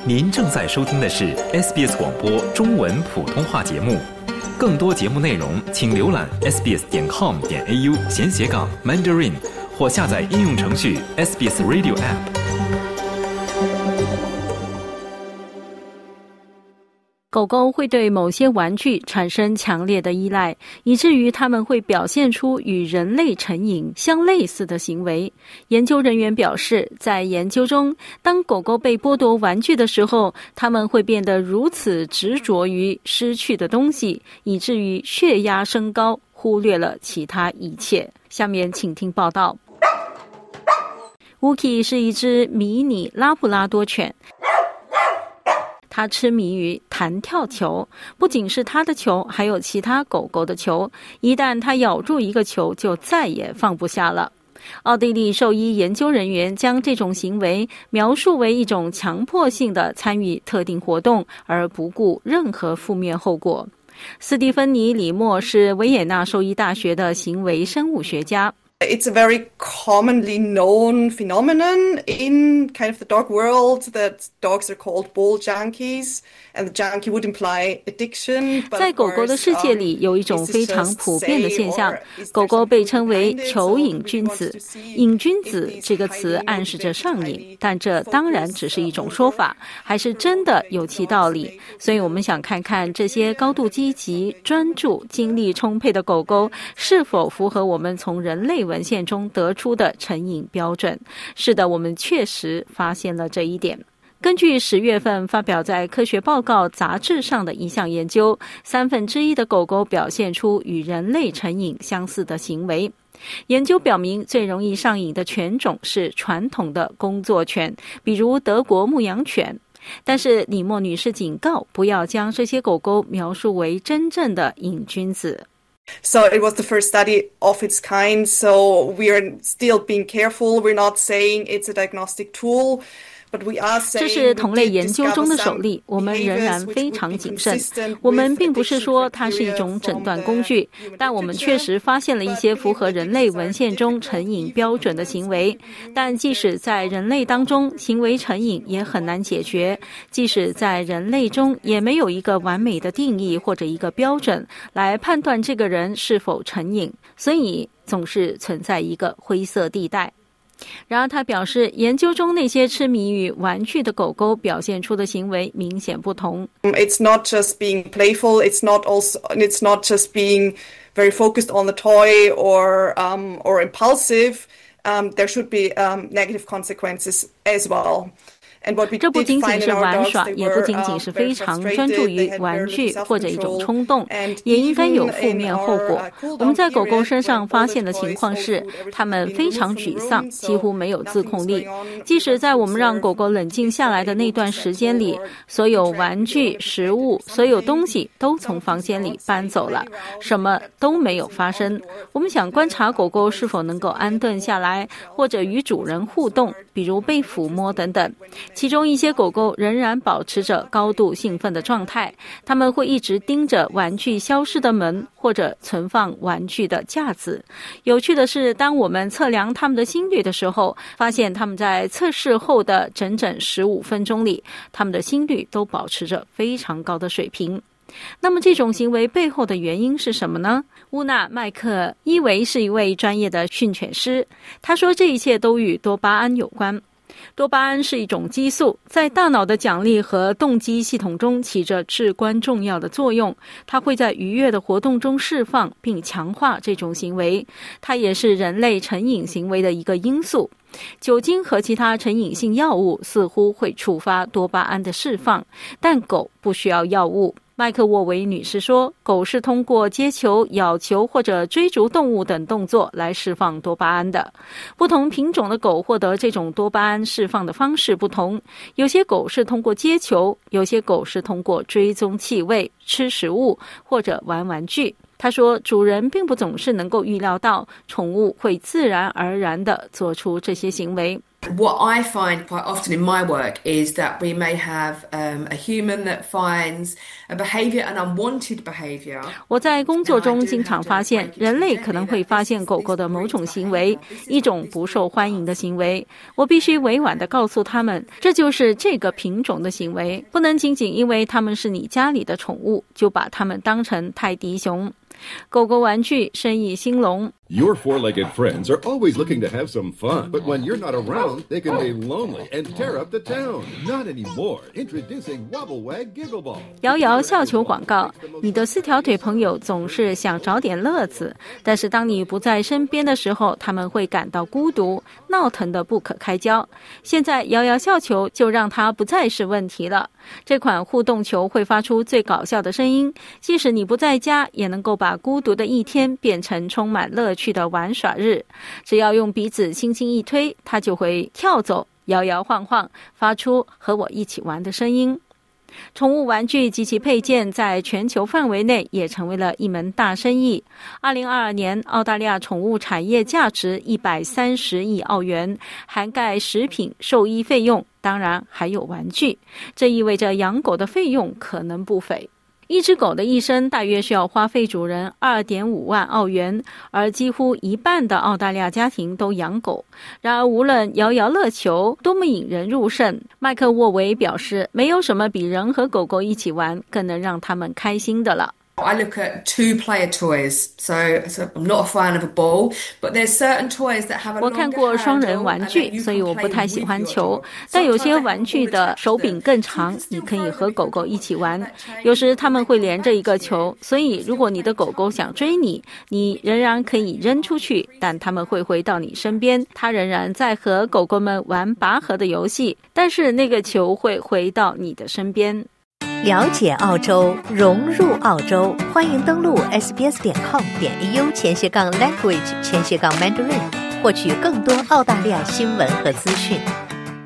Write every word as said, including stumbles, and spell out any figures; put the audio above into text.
您正在收听的是 S B S 广播中文普通话节目。更多节目内容请浏览 s b s 点 com 点 a u 闲斜杠 Mandarin 或下载应用程序 S B S Radio App。 狗狗会对某些玩具产生强烈的依赖，以至于它们会表现出与人类成瘾相类似的行为。研究人员表示，在研究中，当狗狗被剥夺玩具的时候，它们会变得如此执着于失去的东西，以至于血压升高，忽略了其他一切。下面请听报道。Wookie 是一只迷你拉布拉多犬，他痴迷于弹跳球，不仅是他的球，还有其他狗狗的球。一旦他咬住一个球，就再也放不下了。奥地利兽医研究人员将这种行为描述为一种强迫性的参与特定活动，而不顾任何负面后果。斯蒂芬妮·里默是维也纳兽医大学的行为生物学家。 It's a very commonly known phenomenon in kind of the dog world that dogs are called ball junkies, and the junkie would imply addiction. 在狗狗的世界里，有一种非常普遍的现象，狗狗被称为球瘾君子。瘾君子这个词暗示着上瘾，但这当然只是一种说法，还是真的有其道理。所以我们想看看这些高度积极、专注、精力充沛的狗狗是否符合我们从人类文献中得出的成瘾标准。是的，我们确实发现了这一点。根据十月份发表在科学报告杂志上的一项研究，三分之一的狗狗表现出与人类成瘾相似的行为。研究表明，最容易上瘾的犬种是传统的工作犬，比如德国牧羊犬。但是李默女士警告，不要将这些狗狗描述为真正的瘾君子。 So it was the first study of its kind, so we are still being careful. We're not saying it's a diagnostic tool. 这是同类研究中的首例，我们仍然非常谨慎。我们并不是说它是一种诊断工具，但我们确实发现了一些符合人类文献中成瘾标准的行为。但即使在人类当中，行为成瘾也很难解决。即使在人类中，也没有一个完美的定义或者一个标准来判断这个人是否成瘾，所以总是存在一个灰色地带。然而他表示，研究中那些痴迷于玩具的狗狗表现出的行为明显不同。 It's not just being playful, it's not also it's not just being very focused on the toy or um or impulsive. Um there should be um negative consequences as well. 这不仅仅是玩耍，也不仅仅是非常专注于玩具或者一种冲动，也应该有负面后果。我们在狗狗身上发现的情况是，它们非常沮丧，几乎没有自控力。即使在我们让狗狗冷静下来的那段时间里，所有玩具、食物、所有东西都从房间里搬走了，什么都没有发生。我们想观察狗狗是否能够安顿下来，或者与主人互动，比如被抚摸等等。其中一些狗狗仍然保持着高度兴奋的状态，它们会一直盯着玩具消失的门或者存放玩具的架子。有趣的是，当我们测量它们的心率的时候，发现它们在测试后的整整十五分钟里，它们的心率都保持着非常高的水平。那么这种行为背后的原因是什么呢？乌娜·麦克伊维是一位专业的训犬师，他说这一切都与多巴胺有关。多巴胺是一种激素，在大脑的奖励和动机系统中起着至关重要的作用。它会在愉悦的活动中释放并强化这种行为，它也是人类成瘾行为的一个因素。酒精和其他成瘾性药物似乎会触发多巴胺的释放，但狗不需要药物。麦克沃维女士说，狗是通过接球、咬球或者追逐动物等动作来释放多巴胺的。不同品种的狗获得这种多巴胺释放的方式不同，有些狗是通过接球，有些狗是通过追踪气味、吃食物或者玩玩具。他说，主人并不总是能够预料到宠物会自然而然地做出这些行为。 What I find quite often in my work is that we may have um, a human that finds a behavior, an unwanted behavior. 我在工作中经常发现，人类可能会发现狗狗的某种行为，一种不受欢迎的行为。我必须委婉地告诉他们，这就是这个品种的行为，不能仅仅因为它们是你家里的宠物，就把它们当成泰迪熊。狗狗玩具生意兴隆。 Your four-legged friends are always looking to have some fun, but when you're not around, they can be lonely and tear up the town. Not anymore. Introducing Wobble Wag Giggle Ball. 摇摇笑球广告，你的四条腿朋友总是想找点乐子，但是当你不在身边的时候，他们会感到孤独，闹腾得不可开交。现在摇摇笑球就让它不再是问题了。这款互动球会发出最搞笑的声音，即使你不在家，也能够把孤独的一天变成充满乐趣的玩耍日。只要用鼻子轻轻一推，它就会跳走，摇摇晃晃，发出和我一起玩的声音。宠物玩具及其配件在全球范围内也成为了一门大生意。二零二二年，澳大利亚宠物产业价值一百三十亿澳元，涵盖食品、兽医费用，当然还有玩具。这意味着养狗的费用可能不菲。一只狗的一生大约需要花费主人 二点五万澳元，而几乎一半的澳大利亚家庭都养狗。然而无论摇摇乐球多么引人入胜，麦克沃维表示，没有什么比人和狗狗一起玩更能让他们开心的了。 I look at two-player toys, so, so I'm not a fan of a ball, but there's certain toys that have a longer handle. 我看过双人玩具，所以我不太喜欢球，但有些玩具的手柄更长，你可以和狗狗一起玩。有时他们会连着一个球，所以如果你的狗狗想追你，你仍然可以扔出去，但他们会回到你身边，它仍然在和狗狗们玩拔河的游戏，但是那个球会回到你的身边。 了解澳洲，融入澳洲，欢迎登录 s b s 点 com 点 a u 前斜杠 language 前斜杠 mandarin， 获取更多澳大利亚新闻和资讯。